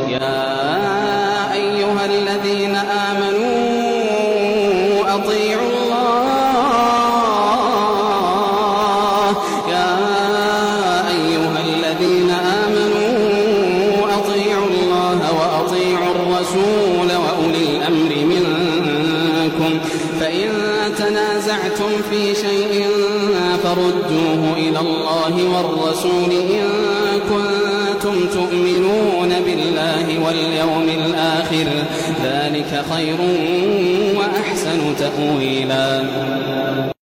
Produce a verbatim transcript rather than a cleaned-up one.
يا أيها الذين آمنوا أطيعوا الله يا أيها الذين آمنوا أطيعوا الله وأطيعوا الرسول وأولي الأمر منكم فإن تنازعتم في شيء فردوه إلى الله والرسول إن كنتم تؤمنون بالله واليوم الآخر ذلك خير وأحسن تأويلا.